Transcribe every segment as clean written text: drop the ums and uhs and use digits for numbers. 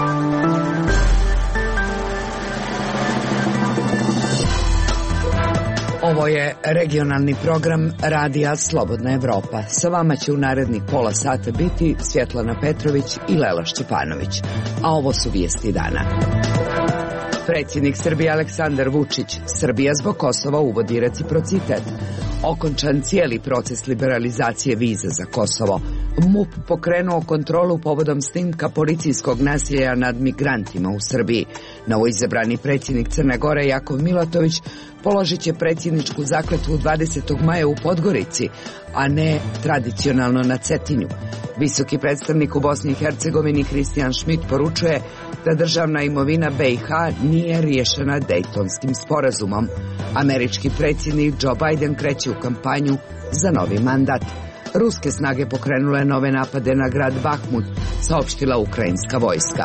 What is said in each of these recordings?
Ovo je regionalni program Radija Slobodna Evropa. Sa vama će u narednih pola sata biti Svjetlana Petrović i Lela Šćepanović. A ovo su vijesti dana. Predsjednik Srbije Aleksandar Vučić: Srbija zbog Kosova uvodi reciprocitet. Okončan cijeli proces liberalizacije viza za Kosovo. MUP pokrenuo kontrolu povodom snimka policijskog nasilja nad migrantima u Srbiji. Novoizabrani predsjednik Crne Gore Jakov Milatović položit će predsjedničku zakletvu 20. maja u Podgorici, a ne tradicionalno na Cetinju. Visoki predstavnik u Bosni i Hercegovini Kristijan Šmit poručuje da državna imovina BiH nije riješena Dejtonskim sporazumom. Američki predsjednik Joe Biden kreće u kampanju za novi mandat. Ruske snage pokrenule nove napade na grad Bahmut, saopštila ukrajinska vojska.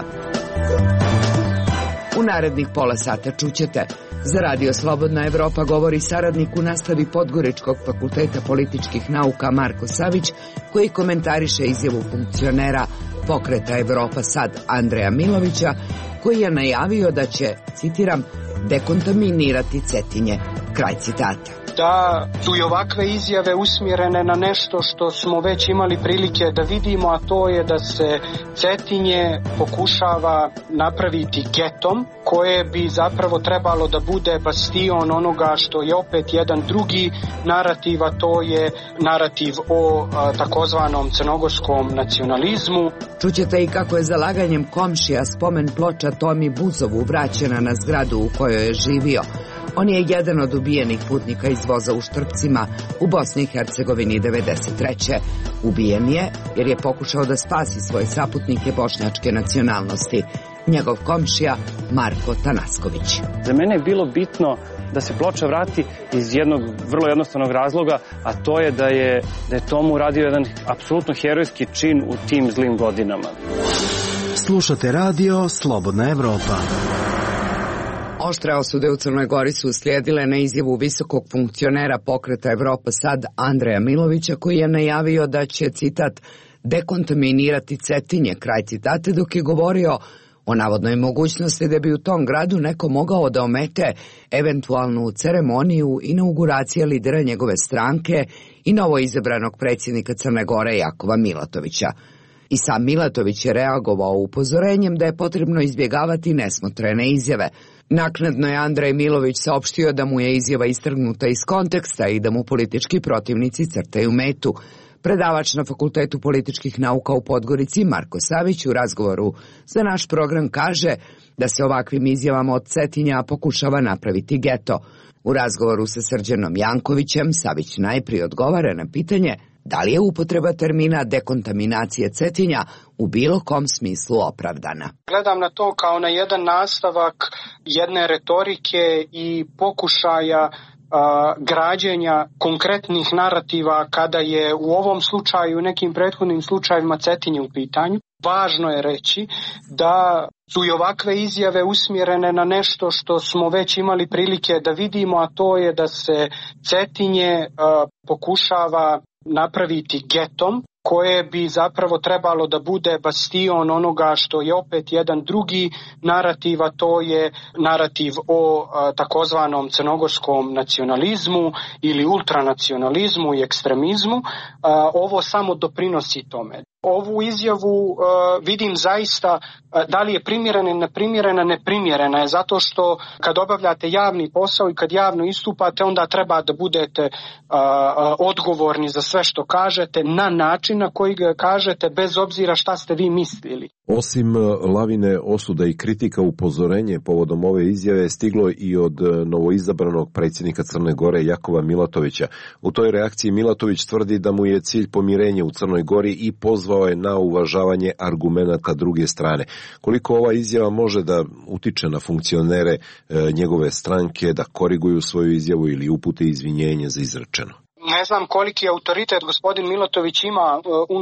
U narednih pola sata čućete: za Radio Slobodna Evropa govori saradnik u nastavi Podgoričkog fakulteta političkih nauka Marko Savić, koji komentariše izjavu funkcionera Pokreta Evropa Sad Andreja Milovića, koji je najavio da će, citiram, dekontaminirati Cetinje. Kraj citata. Da su i ovakve izjave usmjerene na nešto što smo već imali prilike da vidimo, a to je da se Cetinje pokušava napraviti getom koje bi zapravo trebalo da bude bastion onoga što je opet jedan drugi narativ, a to je narativ o takozvanom crnogorskom nacionalizmu. Čućete i kako je zalaganjem komšija spomen ploča Tomi Buzovu vraćena na zgradu u kojoj je živio. On je jedan od ubijenih putnika iz voza u Štrpcima u Bosni i Hercegovini 1993. Ubijen je jer je pokušao da spasi svoje saputnike bošnjačke nacionalnosti. Njegov komšija Marko Tanasković. Za mene je bilo bitno da se ploča vrati iz jednog vrlo jednostavnog razloga, a to je da je Tomu uradio jedan apsolutno herojski čin u tim zlim godinama. Slušate radio Slobodna Evropa. Oštre osude u Crnoj Gori su uslijedile na izjavu visokog funkcionera Pokreta Evropa Sad Andreja Milovića, koji je najavio da će, citat, dekontaminirati Cetinje, kraj citate, dok je govorio o navodnoj mogućnosti da bi u tom gradu neko mogao da omete eventualnu ceremoniju inauguracije lidera njegove stranke i novoizabranog predsjednika Crne Gore Jakova Milatovića. I sam Milatović je reagovao upozorenjem da je potrebno izbjegavati nesmotrene izjave. Naknadno je Andrej Milović saopštio da mu je izjava istrgnuta iz konteksta i da mu politički protivnici crtaju metu. Predavač na Fakultetu političkih nauka u Podgorici Marko Savić u razgovoru za naš program kaže da se ovakvim izjavama od Cetinja pokušava napraviti geto. U razgovoru sa Srđanom Jankovićem Savić najprije odgovara na pitanje da li je upotreba termina dekontaminacije Cetinja u bilo kom smislu opravdana. Gledam na to kao na jedan nastavak jedne retorike i pokušaja građenja konkretnih narativa kada je u ovom slučaju, nekim prethodnim slučajevima Cetinje u pitanju. Važno je reći da su i ovakve izjave usmjerene na nešto što smo već imali prilike da vidimo, a to je da se Cetinje pokušava napraviti getom koje bi zapravo trebalo da bude bastion onoga što je opet jedan drugi narativ, a to je narativ o takozvanom crnogorskom nacionalizmu ili ultranacionalizmu i ekstremizmu. Ovo samo doprinosi tome. Ovu izjavu vidim zaista da li je primjerena ili neprimjerena. Neprimjerena je zato što kad obavljate javni posao i kad javno istupate, onda treba da budete odgovorni za sve što kažete na način na koji ga kažete, bez obzira šta ste vi mislili. Osim lavine osuda i kritika, upozorenje povodom ove izjave stiglo i od novoizabranog predsjednika Crne Gore Jakova Milatovića. U toj reakciji Milatović tvrdi da mu je cilj pomirenje u Crnoj Gori i pozvao je na uvažavanje argumenata druge strane. Koliko ova izjava može da utiče na funkcionere njegove stranke da koriguju svoju izjavu ili upute izvinjenje za izrečeno? Ne znam koliki autoritet gospodin Milatović ima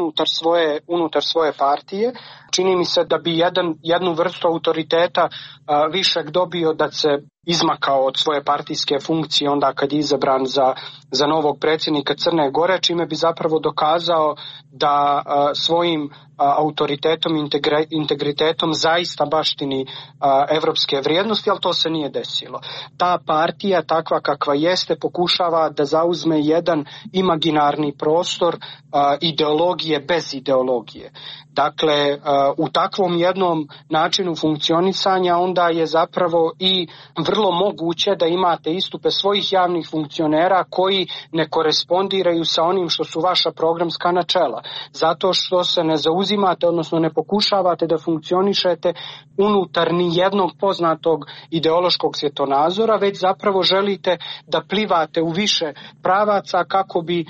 unutar svoje partije. Čini mi se da bi jednu vrstu autoriteta višeg dobio da se izmakao od svoje partijske funkcije onda kad je izabran za novog predsjednika Crne Gore, čime bi zapravo dokazao da svojim autoritetom, integritetom zaista baštini evropske vrijednosti, ali to se nije desilo. Ta partija, takva kakva jeste, pokušava da zauzme jedan imaginarni prostor ideologije bez ideologije. Dakle, u takvom jednom načinu funkcionisanja onda je zapravo i vrlo moguće da imate istupe svojih javnih funkcionera koji ne korespondiraju sa onim što su vaša programska načela. Zato što se ne zauzimate, odnosno ne pokušavate da funkcionišete unutar ni jednog poznatog ideološkog svjetonazora, već zapravo želite da plivate u više pravaca kako bi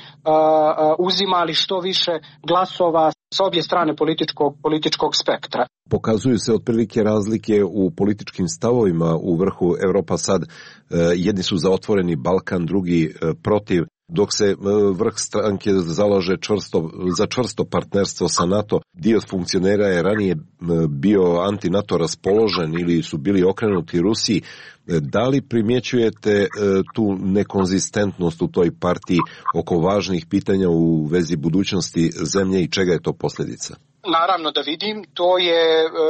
uzimali što više glasova s obje strane političkog spektra. Pokazuju se otprilike razlike u političkim stavovima u vrhu Evropa sad. Jedni su za otvoreni Balkan, drugi protiv, dok se vrh stranke zalaže za čvrsto partnerstvo sa NATO. Dio funkcionera je ranije bio anti-NATO raspoložen ili su bili okrenuti Rusiji. Da li primjećujete tu nekonzistentnost u toj partiji oko važnih pitanja u vezi budućnosti zemlje i čega je to posljedica? Naravno da vidim, to je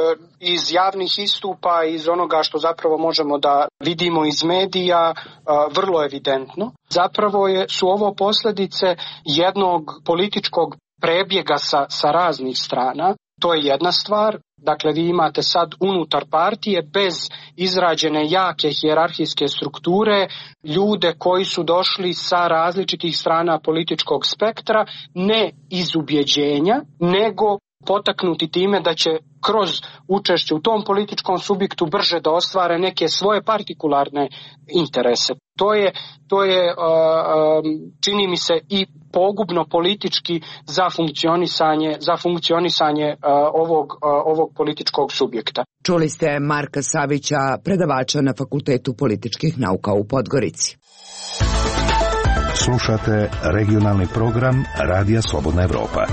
iz javnih istupa, iz onoga što zapravo možemo da vidimo iz medija, vrlo evidentno. Zapravo su ovo posljedice jednog političkog prebjega sa raznih strana. To je jedna stvar. Dakle, vi imate sad unutar partije bez izrađene jake hijerarhijske strukture ljude koji su došli sa različitih strana političkog spektra, ne iz ubjeđenja, nego potaknuti time da će kroz učešće u tom političkom subjektu brže da ostvare neke svoje partikularne interese. To je čini mi se i pogubno politički za funkcionisanje ovog političkog subjekta. Čuli ste Marka Savića, predavača na Fakultetu političkih nauka u Podgorici. Slušate regionalni program Radija Slobodna Evropa.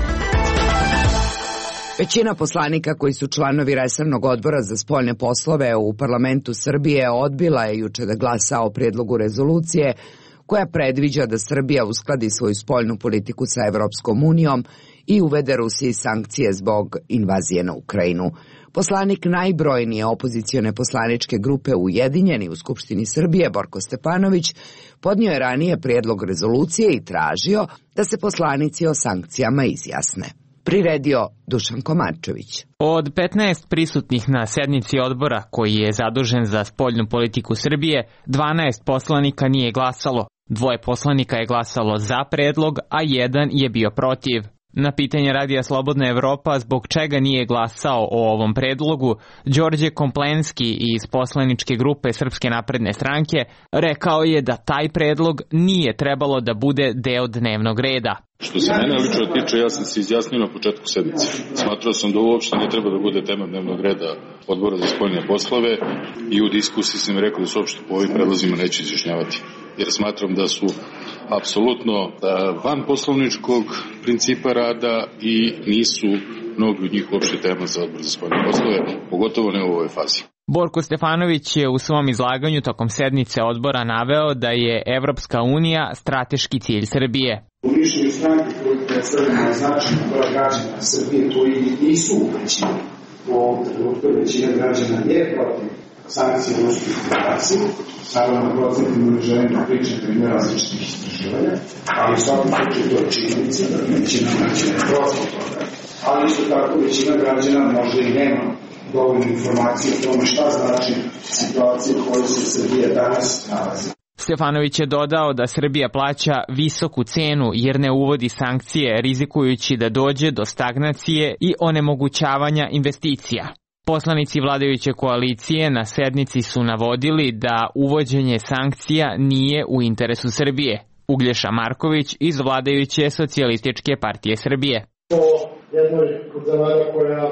Većina poslanika koji su članovi resornog odbora za spoljne poslove u parlamentu Srbije odbila je juče da glasa o prijedlogu rezolucije koja predviđa da Srbija uskladi svoju spoljnu politiku sa Evropskom unijom i uvede Rusiji sankcije zbog invazije na Ukrajinu. Poslanik najbrojnije opozicione poslaničke grupe Ujedinjeni u Skupštini Srbije, Borko Stefanović, podnio je ranije prijedlog rezolucije i tražio da se poslanici o sankcijama izjasne. Priredio Dušan Komarčević. Od 15 prisutnih na sednici odbora koji je zadužen za spoljnu politiku Srbije, 12 poslanika nije glasalo. 2 poslanika je glasalo za predlog, a 1 je bio protiv. Na pitanje Radija Slobodna Evropa zbog čega nije glasao o ovom predlogu, Đorđe Komplenski iz poslaničke grupe Srpske napredne stranke rekao je da taj predlog nije trebalo da bude deo dnevnog reda. Što se mene lično tiče, ja sam se izjasnio na početku sednice. Smatrao sam da uopšte ne treba da bude tema dnevnog reda odbora za spoljne poslove i u diskusiji sam rekao da se uopšte po ovim predlozima neću izjašnjavati. Jer smatram da su apsolutno van poslovničkog principa rada i nisu mnogi od njih uopšte tema za odbor za spoljne poslove, pogotovo ne u ovoj fazi. Borko Stefanović je u svom izlaganju tokom sednice odbora naveo da je Evropska unija strateški cilj Srbije. U mišljenju stranke koji predstavljamo značajno broj građana Srbije koji nisu uvećeni u ovom trenutku, većina građana je protiv sankcije Ruske federacije. Naravno, procentima ne želim da pričam primjer različitih istraživanja, ali u svakom slučaju to je činjenica da većina građana je protiv toga. Ali isto tako većina građana možda i nema dovoljno informacije o tome šta znači situacija u kojoj se Srbija danas nalazi. Stefanović je dodao da Srbija plaća visoku cenu jer ne uvodi sankcije, rizikujući da dođe do stagnacije i onemogućavanja investicija. Poslanici vladajuće koalicije na sednici su navodili da uvođenje sankcija nije u interesu Srbije. Uglješa Marković iz vladajuće Socijalističke partije Srbije. To jednoj od zemalja koja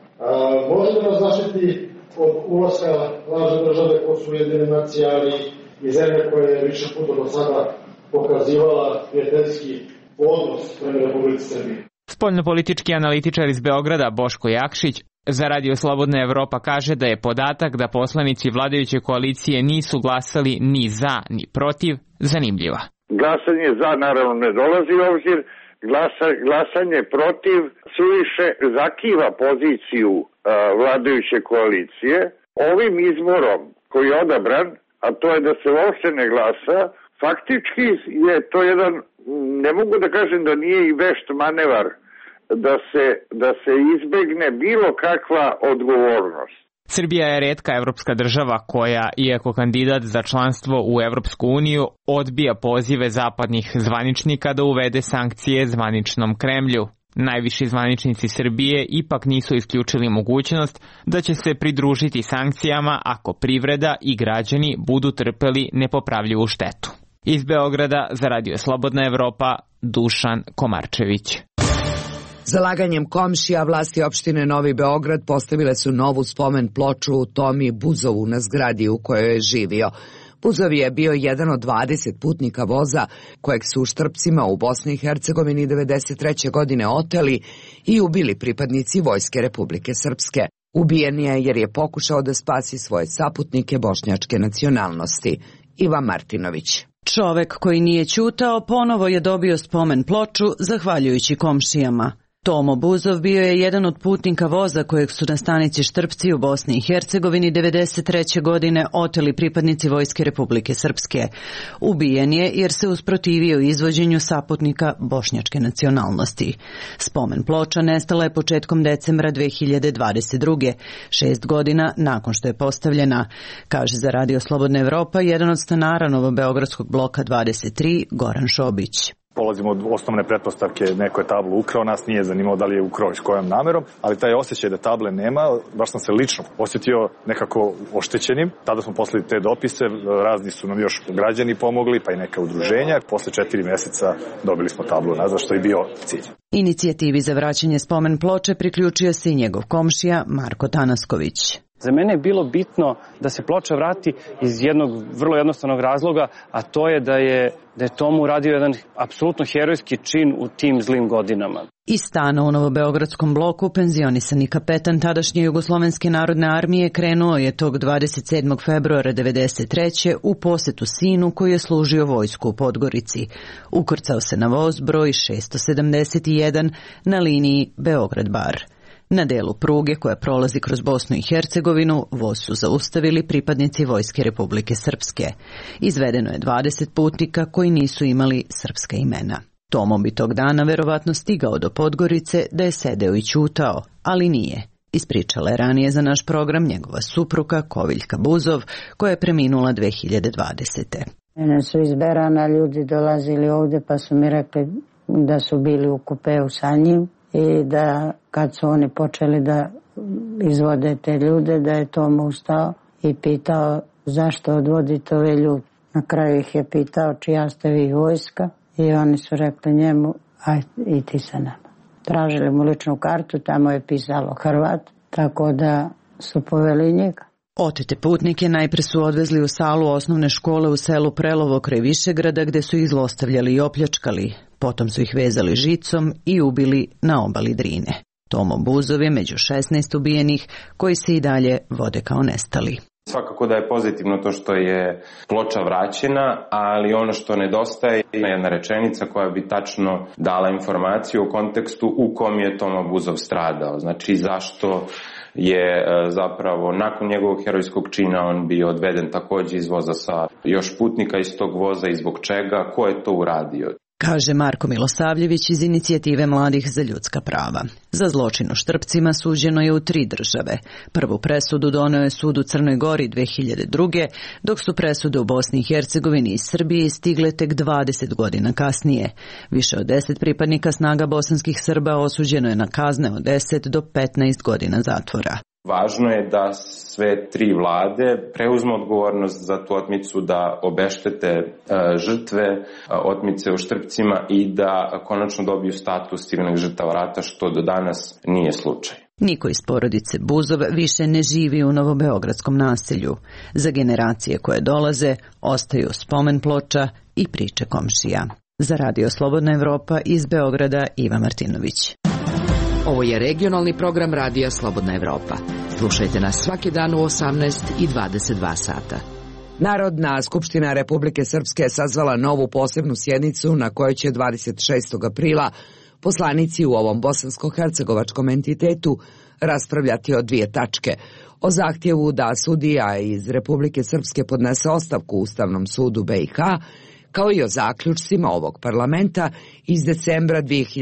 može da nas zaštiti od ulaska lažne države ko su Ujedinjene nacije, ali i zemlje koja je više puta do sada pokazivala prijateljski odnos prema Republici Srbije. Spoljnopolitički analitičar iz Beograda Boško Jakšić Za Radio Slobodna Evropa kaže da je podatak da poslanici vladajuće koalicije nisu glasali ni za ni protiv zanimljiva. Glasanje za naravno ne dolazi u obzir, glasanje protiv suviše zakiva poziciju vladajuće koalicije. Ovim izborom koji je odabran, a to je da se uopšte ne glasa, faktički je to jedan, ne mogu da kažem da nije i vešt manevar, da se izbegne bilo kakva odgovornost. Srbija je retka evropska država koja, iako kandidat za članstvo u Evropsku uniju, odbija pozive zapadnih zvaničnika da uvede sankcije zvaničnom Kremlju. Najviši zvaničnici Srbije ipak nisu isključili mogućnost da će se pridružiti sankcijama ako privreda i građani budu trpeli nepopravljivu štetu. Iz Beograda za Radio Slobodna Evropa, Dušan Komarčević. Zalaganjem komšija vlasti opštine Novi Beograd postavile su novu spomen ploču u Tomi Buzovu na zgradi u kojoj je živio. Buzov je bio jedan od 20 putnika voza kojeg su u Štrpcima u Bosni i Hercegovini 1993. godine oteli i ubili pripadnici Vojske Republike Srpske. Ubijen je jer je pokušao da spasi svoje saputnike bošnjačke nacionalnosti. Ivan Martinović. Čovek koji nije ćutao ponovo je dobio spomen ploču zahvaljujući komšijama. Tomo Buzov bio je jedan od putnika voza kojeg su na stanici Štrpci u Bosni i Hercegovini 1993. godine oteli pripadnici Vojske Republike Srpske. Ubijen je jer se usprotivio izvođenju saputnika bošnjačke nacionalnosti. Spomen ploča nestala je početkom decembra 2022. 6 godina nakon što je postavljena, kaže za Radio Slobodna Evropa jedan od stanara Novobeogradskog bloka 23, Goran Šobić. Polazimo od osnovne pretpostavke, neko je tablu ukrao, nas nije zanimalo da li je ukrao i s kojom namerom, ali taj osjećaj da table nema, baš sam se lično osjetio nekako oštećenim. Tada smo poslali te dopise, razni su nam još građani pomogli, pa i neka udruženja. Posle 4 meseca dobili smo tablu nazad, što je bio cilj. Inicijativi za vraćanje spomen ploče priključio se i njegov komšija Marko Tanasković. Za mene je bilo bitno da se ploča vrati iz jednog vrlo jednostavnog razloga, a to je da je Tomu uradio jedan apsolutno herojski čin u tim zlim godinama. Iz stana u Novobeogradskom bloku penzionisani kapetan tadašnje Jugoslovenske narodne armije krenuo je tog 27. februara 1993. u posetu sinu koji je služio vojsku u Podgorici. Ukrcao se na voz broj 671 na liniji Beograd-Bar. Na delu pruge koja prolazi kroz Bosnu i Hercegovinu voz su zaustavili pripadnici Vojske Republike Srpske. Izvedeno je 20 putnika koji nisu imali srpska imena. Tomo bi tog dana verovatno stigao do Podgorice da je sedeo i ćutao, ali nije. Ispričala je ranije za naš program njegova supruga Koviljka Buzov, koja je preminula 2020. Mene su izberana, ljudi dolazili ovdje pa su mi rekli da su bili u kupeu sa njim i da kad su oni počeli da izvode te ljude, da je Tomo ustao i pitao zašto odvodite ove ljude. Na kraju ih je pitao čija ste vi vojska i oni su rekli njemu aj i ti sa nama. Tražili mu ličnu kartu, tamo je pisalo Hrvat, tako da su poveli njega. Otete putnike najpre su odvezli u salu osnovne škole u selu Prelovo kraj Višegrada gde su ih zlostavljali i opljačkali. Potom su ih vezali žicom i ubili na obali Drine. Tomo Buzov je među 16 ubijenih koji se i dalje vode kao nestali. Svakako da je pozitivno to što je ploča vraćena, ali ono što nedostaje je jedna rečenica koja bi tačno dala informaciju o kontekstu u kom je Tomo Buzov stradao. Znači zašto je zapravo nakon njegovog herojskog čina on bio odveden takođe iz voza sa još putnika iz tog voza i zbog čega, ko je to uradio. Kaže Marko Milosavljević iz Inicijative mladih za ljudska prava. Za zločin u Štrpcima suđeno je u 3 države. Prvu presudu doneo je sud u Crnoj Gori 2002. dok su presude u Bosni i Hercegovini i Srbiji stigle tek 20 godina kasnije. Više od 10 pripadnika snaga bosanskih Srba osuđeno je na kazne od 10 do 15 godina zatvora. Važno je da sve 3 vlade preuzmu odgovornost za tu otmicu, da obeštete žrtve otmice u Štrpcima i da konačno dobiju status civilnih žrtava rata, što do danas nije slučaj. Niko iz porodice Buzov više ne živi u Novobeogradskom naselju. Za generacije koje dolaze ostaju spomen ploča i priče komšija. Za Radio Slobodna Evropa iz Beograda, Iva Martinović. Ovo je regionalni program Radija Slobodna Evropa. Slušajte nas svaki dan u 18 i 22 sata. Narodna skupština Republike Srpske sazvala novu posebnu sjednicu na kojoj će 26. aprila poslanici u ovom bosansko-hercegovačkom entitetu raspravljati o dvije tačke. O zahtjevu da sudija iz Republike Srpske podnese ostavku Ustavnom sudu BiH, kao i o zaključcima ovog parlamenta iz decembra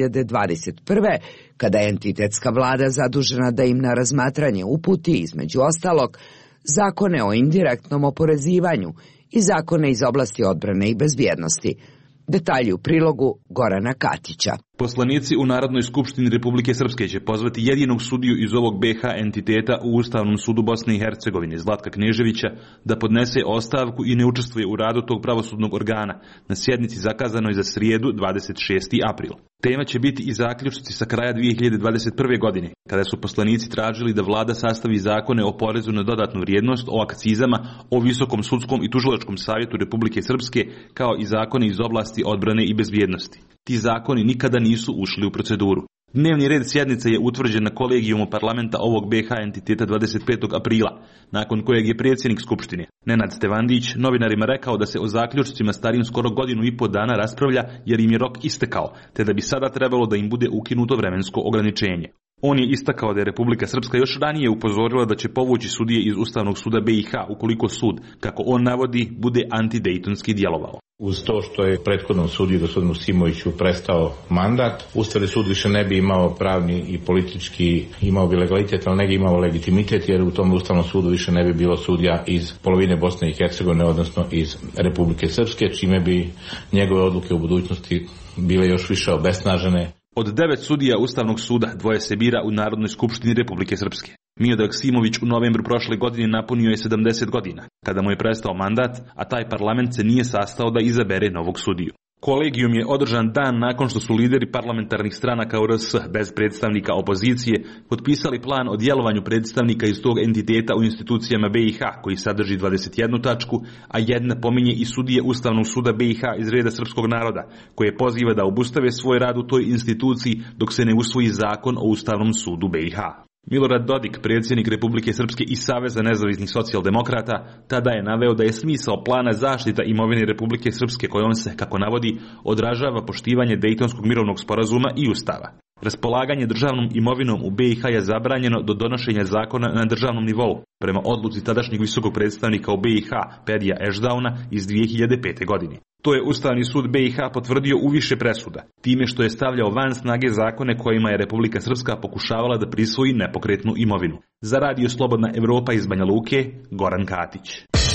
2021. kada je entitetska vlada zadužena da im na razmatranje uputi, između ostalog, zakone o indirektnom oporezivanju i zakone iz oblasti odbrane i bezbjednosti. Detalji u prilogu Gorana Katića. Poslanici u Narodnoj skupštini Republike Srpske će pozvati jedinog sudiju iz ovog BiH entiteta u Ustavnom sudu Bosne i Hercegovine, Zlatka Kneževića, da podnese ostavku i ne učestvuje u radu tog pravosudnog organa na sjednici zakazanoj za srijedu 26. april. Tema će biti i zaključci sa kraja 2021. godine, kada su poslanici tražili da vlada sastavi zakone o porezu na dodatnu vrijednost, o akcizama, o Visokom sudskom i tužilačkom savjetu Republike Srpske, kao i zakone iz oblasti odbrane i bezbjednosti. Ti zakoni nikada nisu ušli u proceduru. Dnevni red sjednice je utvrđen na kolegijumu parlamenta ovog BiH entiteta 25. aprila, nakon kojeg je predsjednik Skupštine, Nenad Stevandić, novinarima rekao da se o zaključcima starim skoro godinu i po dana raspravlja jer im je rok istekao, te da bi sada trebalo da im bude ukinuto vremensko ograničenje. On je istakao da je Republika Srpska još ranije upozorila da će povući sudije iz Ustavnog suda BiH ukoliko sud, kako on navodi, bude antidejtonski djelovao. Uz to što je prethodnom sudiju gospodinu Simoviću prestao mandat, Ustavni sud više ne bi imao pravni i politički, imao bi legalitet, ali ne bi imao legitimitet, jer u tom Ustavnom sudu više ne bi bilo sudija iz polovine Bosne i Hercegovine, odnosno iz Republike Srpske, čime bi njegove odluke u budućnosti bile još više obesnažene. Od 9 sudija Ustavnog suda 2 se bira u Narodnoj skupštini Republike Srpske. Miodrag Simović u novembru prošle godine napunio je 70 godina, kada mu je prestao mandat, a taj parlament se nije sastao da izabere novog sudiju. Kolegijum je održan dan nakon što su lideri parlamentarnih stranaka u RS bez predstavnika opozicije potpisali plan o djelovanju predstavnika iz tog entiteta u institucijama BiH, koji sadrži 21 tačku, a jedna pominje i sudije Ustavnog suda BiH iz reda srpskog naroda, koje poziva da obustave svoj rad u toj instituciji dok se ne usvoji zakon o Ustavnom sudu BiH. Milorad Dodik, predsjednik Republike Srpske i Saveza nezavisnih socijaldemokrata, tada je naveo da je smisao plana zaštita imovine Republike Srpske kojom se, kako navodi, odražava poštivanje Dejtonskog mirovnog sporazuma i Ustava. Raspolaganje državnom imovinom u BiH je zabranjeno do donošenja zakona na državnom nivou, prema odluci tadašnjeg visokog predstavnika u BiH, Pedija Ešdauna, iz 2005. godine. To je Ustavni sud BiH potvrdio u više presuda, time što je stavljao van snage zakone kojima je Republika Srpska pokušavala da prisvoji nepokretnu imovinu. Za Radio Slobodna Evropa iz Banja Luke, Goran Katić.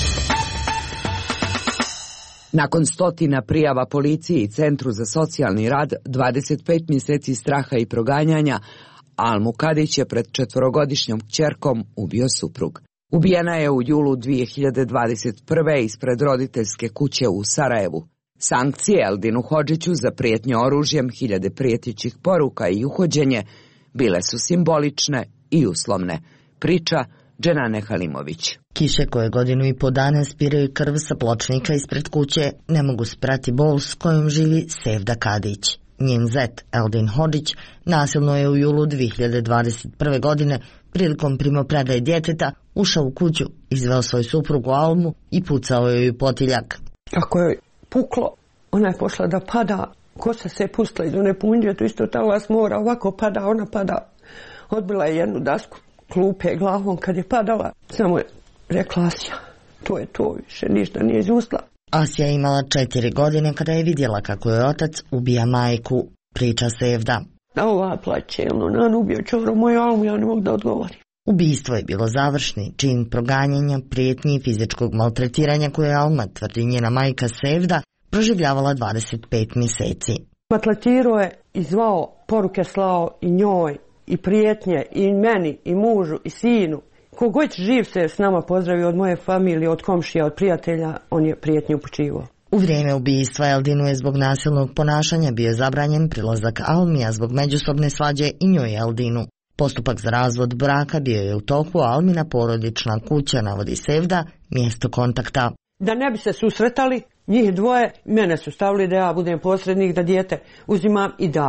Nakon stotina prijava policiji i Centru za socijalni rad, 25 mjeseci straha i proganjanja, Almu Kadić je pred 4-godišnjom kćerkom ubio suprug. Ubijena je u julu 2021. ispred roditeljske kuće u Sarajevu. Sankcije Eldinu Hodžiću za prijetnje oružjem, hiljade prijetećih poruka i uhođenje bile su simbolične i uslovne. Priča Dženane Halimović. Kiše koje godinu i po dana spiraju krv sa pločnika ispred kuće ne mogu sprati bol s kojom živi Sevda Kadić. Njen zet Eldin Hodžić nasilno je u julu 2021. godine prilikom primopredaje djeteta ušao u kuću, izveo svoju suprugu Almu i pucao joj u potiljak. Ako je puklo, ona je pošla da pada, kosa se pustila iz one punđe, to isto talas mora, ovako pada, ona pada. Odbila je jednu dasku klupe glavom kad je padala, samo je rekla Asija, to je to, više ništa nije izustla. Asija je imala 4 godine kada je vidjela kako je otac ubija majku, priča Sevda. Ova plaće, on ubio čovro moju Almu, ja ne mogu da odgovorim. Ubistvo je bilo završni čin proganjanja, prijetnji i fizičkog maltretiranja koje je Alma, tvrdi njena majka Sevda, proživljavala 25 mjeseci. Maltretirao je i zvao, poruke slao i njoj, i prijetnje, i meni, i mužu, i sinu. Kogod živ se s nama pozdravio od moje familije, od komšija, od prijatelja, on je prijetnju upućivao. U vrijeme ubistva Eldinu je zbog nasilnog ponašanja bio zabranjen prilazak Almi, a zbog međusobne svađe i njoj Eldinu. Postupak za razvod braka bio je u toku, a Almina porodična kuća, navodi Sevda, mjesto kontakta. Da ne bi se susretali, njih dvoje, mene su stavili da ja budem posrednik, da dijete uzimam i daje.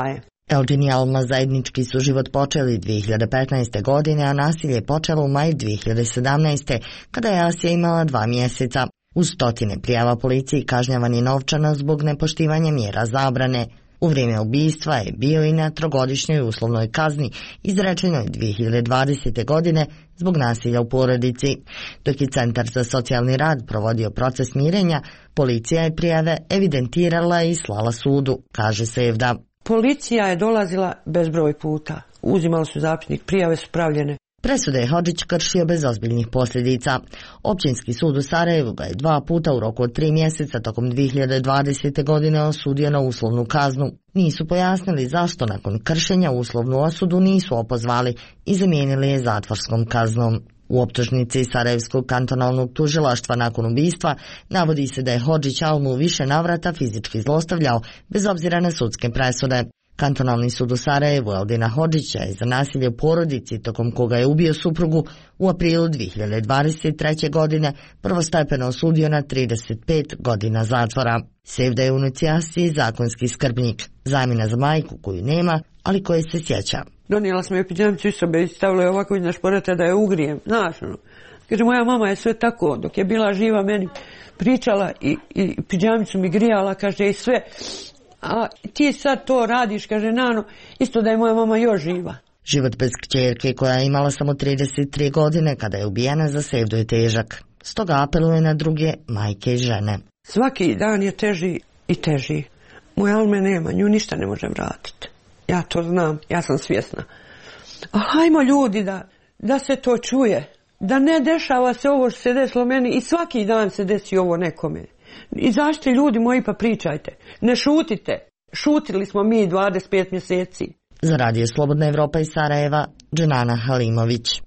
Eldin i Alma zajednički su život počeli 2015. godine, a nasilje je počelo u maju 2017. kada je Asija imala 2 mjeseca. Uz stotine prijava policiji kažnjavan je novčano zbog nepoštivanja mjera zabrane. U vrijeme ubistva je bio i na 3-godišnjoj uslovnoj kazni izrečenoj 2020. godine zbog nasilja u porodici. Dok je Centar za socijalni rad provodio proces mirenja, policija je prijave evidentirala i slala sudu, kaže Sevda. Policija je dolazila bezbroj puta. Uzimali su zapisnik, prijave su pravljene. Presude je Hodžić kršio bez ozbiljnih posljedica. Općinski sud u Sarajevu ga je 2 puta u roku od 3 mjeseca tokom 2020. godine osudio na uslovnu kaznu. Nisu pojasnili zašto nakon kršenja uslovnu osudu nisu opozvali i zamijenili je zatvorskom kaznom. U optužnici Sarajevskog kantonalnog tužilaštva nakon ubistva navodi se da je Hodžić Almu više navrata fizički zlostavljao bez obzira na sudske presude. Kantonalni sud u Sarajevu Eldina Hodžića je za nasilje u porodici tokom koga je ubio suprugu u aprilu 2023. godine prvostepeno osudio na 35 godina zatvora. Sevda je u inicijaciji zakonski skrbnik, zamjena za majku koju nema, ali koje se sjeća. Donijela sam je pidžamicu iz sobe i stavila je ovako iznad šporeta da je ugrijem. Znaš, ono. Kaže, moja mama je sve tako, dok je bila živa meni pričala i pidžamicu mi grijala, kaže, i sve. A ti sad to radiš, kaže, Nano, isto da je moja mama još živa. Život bez kćerke koja je imala samo 33 godine kada je ubijena za Sevdu je težak. Stoga apeluje na druge majke i žene. Svaki dan je teži i teži. Moja Alme nema, nju ništa ne može vratiti. Ja to znam, ja sam svjesna. Ali hajmo ljudi da se to čuje. Da ne dešava se ovo što se desilo meni i svaki dan se desi ovo nekome. Izađite ljudi moji pa pričajte. Ne šutite. Šutili smo mi 25 mjeseci. Za Radio Slobodna Evropa iz Sarajeva, Dženana Halimović.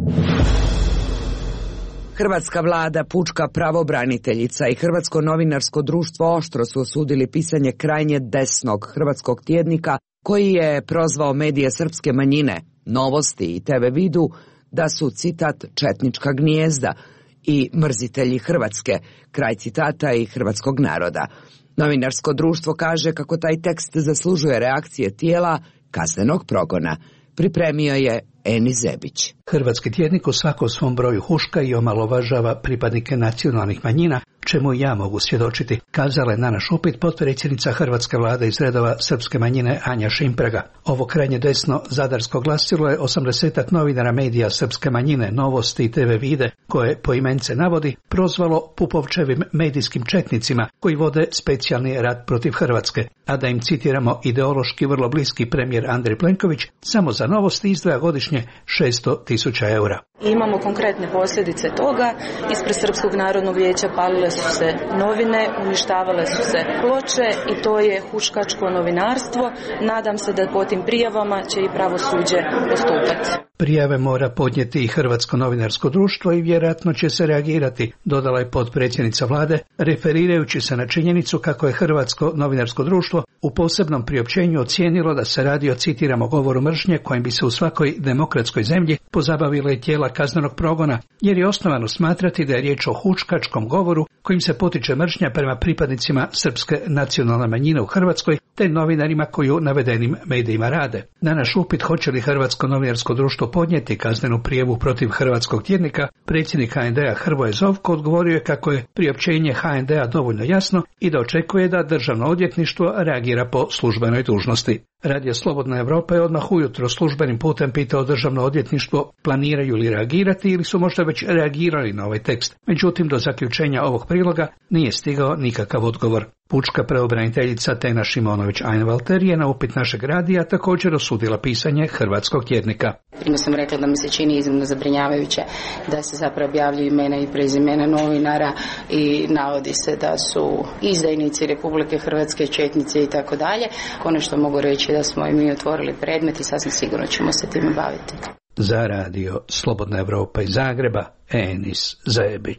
Hrvatska vlada, pučka pravobraniteljica i Hrvatsko novinarsko društvo oštro su osudili pisanje krajnje desnog hrvatskog tjednika koji je prozvao medije srpske manjine, Novosti i TV Vidu da su, citat, četnička gnijezda i mrzitelji Hrvatske, kraj citata i hrvatskog naroda. Novinarsko društvo kaže kako taj tekst zaslužuje reakcije tijela kaznenog progona. Pripremio je Eni Zebić. Hrvatski tjednik u svakom svom broju huška i omalovažava pripadnike nacionalnih manjina, čemu ja mogu svjedočiti, kazala je na naš upit potpredsjednica hrvatske vlade iz redova srpske manjine Anja Šimpraga. Ovo krajnje desno zadarsko glasilo je 80-ak novinara medija srpske manjine, Novosti i TV Vide, koje poimence navodi, prozvalo Pupovčevim medijskim četnicima koji vode specijalni rat protiv Hrvatske, a da im citiramo ideološki vrlo bliski premijer Andrej Plenković, samo za Novosti izdvaja godišnje 600.000 eura. Imamo konkretne posljedice toga. Ispred Srpskog narodnog vijeća palile su se novine, uništavale su se ploče i to je huškačko novinarstvo. Nadam se da po tim prijavama će i pravosuđe postupati. Prijave mora podnijeti i Hrvatsko novinarsko društvo i vjerojatno će se reagirati, dodala je potpredsjednica vlade, referirajući se na činjenicu kako je Hrvatsko novinarsko društvo u posebnom priopćenju ocijenilo da se radi o, citiramo, govoru mržnje kojim bi se u svakoj demokratskoj zemlji pozabavila i tijela kaznenog progona, jer je osnovano smatrati da je riječ o huškačkom govoru kojim se potiče mržnja prema pripadnicima srpske nacionalne manjine u Hrvatskoj te novinarima koji u navedenim medijima rade. Na naš upit hoće li Hrvatsko novinarsko društvo podnijeti kaznenu prijavu protiv hrvatskog tjednika, predsjednik HND-a Hrvoje Zovko odgovorio je kako je priopćenje HND-a dovoljno jasno i da očekuje da Državno odvjetništvo reagira po službenoj dužnosti. Radio Slobodna Evropa je odmah ujutro službenim putem pitao Državno odvjetništvo planiraju li reagirati ili su možda već reagirali na ovaj tekst. Međutim, do zaključenja ovog priloga nije stigao nikakav odgovor. Pučka pravobraniteljica Tena Šimonović-Einwalter je na upit našeg radija također osudila pisanje hrvatskog tjednika. Prima sam rekla da mi se čini iznimno zabrinjavajuće da se zapravo objavljuju imena i prezimena novinara i navodi se da su izdajnici Republike Hrvatske, četnici i tako dalje. Konačno mogu reći da smo i mi otvorili predmet i sasvim sigurno ćemo se time baviti. Za radio Slobodna Evropa iz Zagreba, Enis Zebić.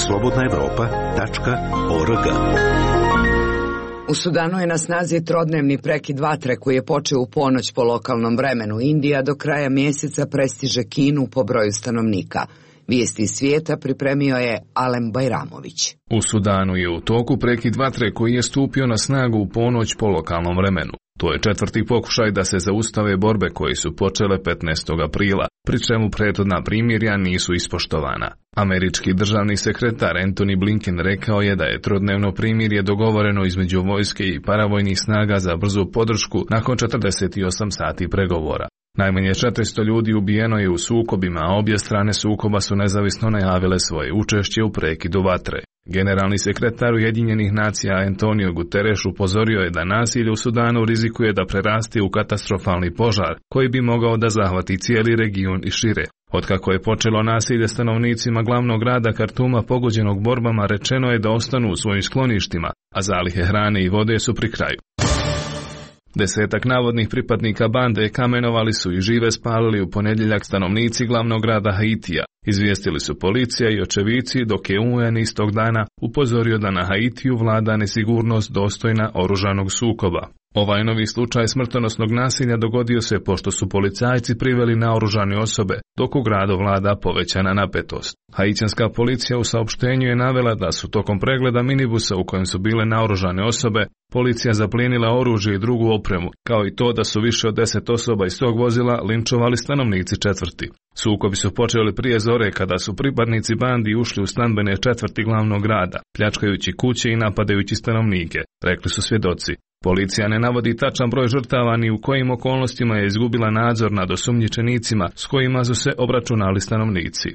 slobodnaevropa.org. U Sudanu je na snazi trodnevni prekid vatre koji je počeo u ponoć po lokalnom vremenu. Indija do kraja mjeseca prestiže Kinu po broju stanovnika. Vijesti iz svijeta pripremio je Alem Bajramović. U Sudanu je u toku prekid vatre koji je stupio na snagu u ponoć po lokalnom vremenu. To je četvrti pokušaj da se zaustave borbe koje su počele 15. aprila, pri čemu prethodna primirja nisu ispoštovana. Američki državni sekretar Antony Blinken rekao je da je trodnevno primirje dogovoreno između vojske i paravojnih snaga za brzu podršku nakon 48 sati pregovora. Najmanje 400 ljudi ubijeno je u sukobima, a obje strane sukoba su nezavisno najavile svoje učešće u prekidu vatre. Generalni sekretar Ujedinjenih nacija Antonio Guterres upozorio je da nasilje u Sudanu rizikuje da preraste u katastrofalni požar koji bi mogao da zahvati cijeli region i šire. Otkako je počelo nasilje stanovnicima glavnog grada Kartuma pogođenog borbama, rečeno je da ostanu u svojim skloništima, a zalihe hrane i vode su pri kraju. 10 navodnih pripadnika bande kamenovali su i žive spalili u ponedjeljak stanovnici glavnog grada Haitija. Izvijestili su policija i očevici, dok je UN istog dana upozorio da na Haitiju vlada nesigurnost dostojna oružanog sukoba. Ovaj novi slučaj smrtonosnog nasilja dogodio se pošto su policajci priveli naoružane osobe, dok u gradu vlada povećana napetost. Haitijanska policija u saopštenju je navela da su tokom pregleda minibusa u kojem su bile naoružane osobe, policija zaplijenila oružje i drugu opremu, kao i to da su više od 10 osoba iz tog vozila linčovali stanovnici četvrti. Sukobi su počeli prije zore kada su pripadnici bandi ušli u stambene četvrti glavnog grada, pljačkajući kuće i napadajući stanovnike, rekli su svjedoci. Policija ne navodi tačan broj žrtava ni u kojim okolnostima je izgubila nadzor nad osumnjičenicima s kojima su se obračunali stanovnici.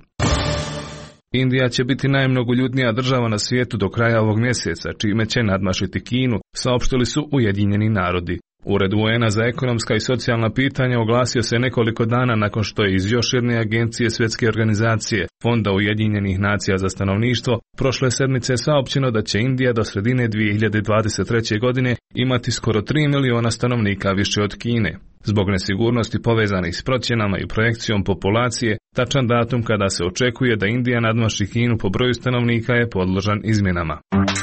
Indija će biti najmnogoljudnija država na svijetu do kraja ovog mjeseca, čime će nadmašiti Kinu, saopštili su Ujedinjeni narodi. Ured UN-a za ekonomska i socijalna pitanja oglasio se nekoliko dana nakon što je iz još jedne agencije Svjetske organizacije, Fonda Ujedinjenih nacija za stanovništvo, prošle sedmice saopćeno da će Indija do sredine 2023. godine imati skoro 3 miliona stanovnika više od Kine. Zbog nesigurnosti povezanih s procjenama i projekcijom populacije, tačan datum kada se očekuje da Indija nadmaši Kinu po broju stanovnika je podložan izmjenama.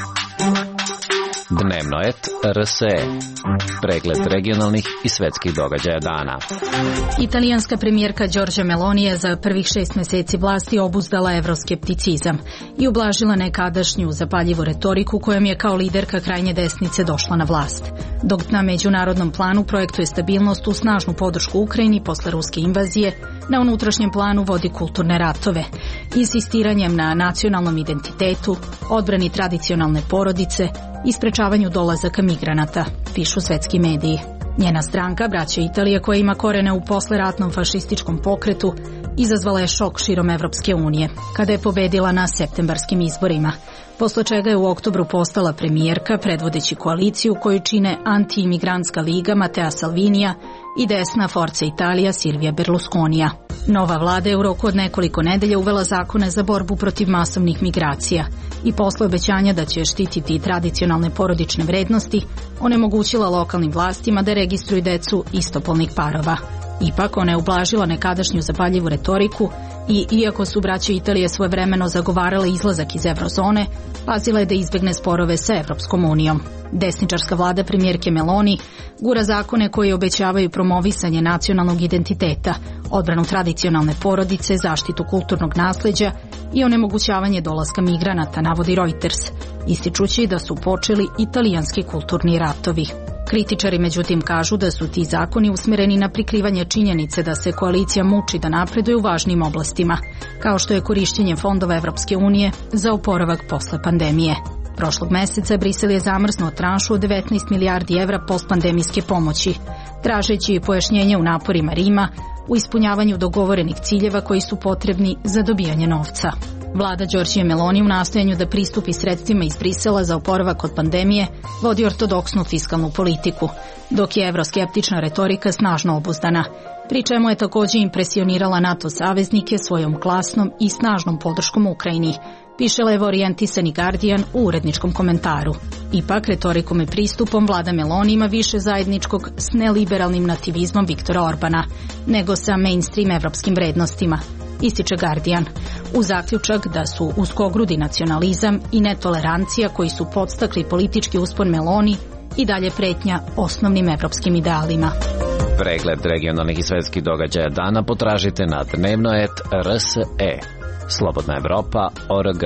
Dnevno et RSE. Pregled regionalnih i svetskih događaja dana. Italijanska premijerka Giorgia Meloni je za prvih 6 mjeseci vlasti obuzdala evroskepticizam i ublažila nekadašnju zapaljivu retoriku kojom je kao liderka krajnje desnice došla na vlast. Dok na međunarodnom planu projektuje stabilnost u snažnu podršku Ukrajini posle ruske invazije, na unutrašnjem planu vodi kulturne ratove, insistiranjem na nacionalnom identitetu, odbrani tradicionalne porodice i sprečavanju dolazaka migranata, pišu svetski mediji. Njena stranka, Braća Italije, koja ima korene u posleratnom fašističkom pokretu, izazvala je šok širom Evropske unije, kada je pobedila na septembarskim izborima, posle čega je u oktobru postala premijerka, predvodeći koaliciju koju čine anti-imigrantska liga Matteo Salvinija i desna Forza Italia Silvija Berlusconija. Nova vlada je u roku od nekoliko nedelja uvela zakone za borbu protiv masovnih migracija i posle obećanja da će štititi tradicionalne porodične vrednosti, onemogućila lokalnim vlastima da registruju decu istopolnih parova. Ipak, ona je ublažila nekadašnju zapaljivu retoriku i, iako su Braća Italije svojevremeno zagovarale izlazak iz eurozone, pazila je da izbegne sporove sa Evropskom unijom. Desničarska vlada premijerke Meloni gura zakone koji obećavaju promovisanje nacionalnog identiteta, odbranu tradicionalne porodice, zaštitu kulturnog nasleđa i onemogućavanje dolaska migranata, navodi Reuters, ističući da su počeli italijanski kulturni ratovi. Kritičari međutim kažu da su ti zakoni usmjereni na prikrivanje činjenice da se koalicija muči da napreduje u važnim oblastima, kao što je korištenje fondova Evropske unije za oporavak posle pandemije. Prošlog meseca Brisel je zamrznuo tranšu od 19 milijardi evra postpandemijske pomoći, tražeći pojašnjenje u naporima Rima u ispunjavanju dogovorenih ciljeva koji su potrebni za dobijanje novca. Vlada Giorgie Meloni u nastojanju da pristupi sredstvima iz Brisela za oporavak od pandemije vodi ortodoksnu fiskalnu politiku, dok je evroskeptična retorika snažno obuzdana, pri čemu je također impresionirala NATO saveznike svojom glasnom i snažnom podrškom Ukrajini, piše levo orijentisani Guardian u uredničkom komentaru. Ipak, retorikom i pristupom vlada Meloni ima više zajedničkog s neliberalnim nativizmom Viktora Orbana, nego sa mainstream evropskim vrednostima, ističe Guardian, u zaključak da su uskogrudi nacionalizam i netolerancija koji su podstakli politički uspon Meloni i dalje pretnja osnovnim evropskim idealima. Pregled regionalnih i svetskih događaja dana potražite na dnevnoet.rse. Slobodna Evropa.org.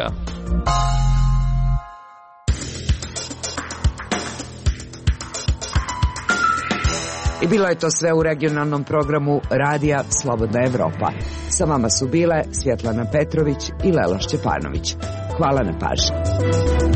I bilo je to sve u regionalnom programu Radija Slobodna Evropa. Sa vama su bile Svjetlana Petrović i Lela Šćepanović. Hvala na pažnji.